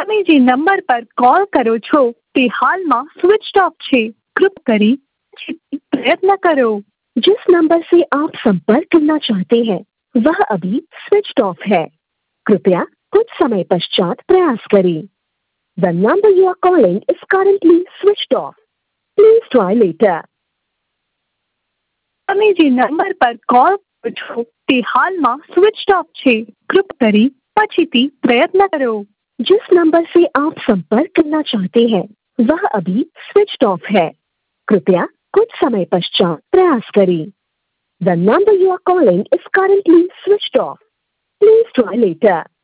તમે જે નંબર પર કોલ કરો છો તે હાલમાં સ્વિચ ઓફ છે। कृपया करें पछीથી प्रयत्न करो। जिस नंबर से आप संपर्क करना चाहते हैं वह अभी स्विच ऑफ है। कृपया कुछ समय पश्चात प्रयास करें। The number you are calling is currently switched off. Please try later. તમે જે નંબર પર કોલ કરો છો તે હાલમાં સ્વિચ ઓફ છે। कृपया करें पछीથી प्रयत्न करो। जिस नंबर से आप संपर्क करना चाहते हैं वह अभी स्विच ऑफ है। कृपया कुछ समय पश्चात प्रयास करें। The number you are calling is currently switched off. Please try later.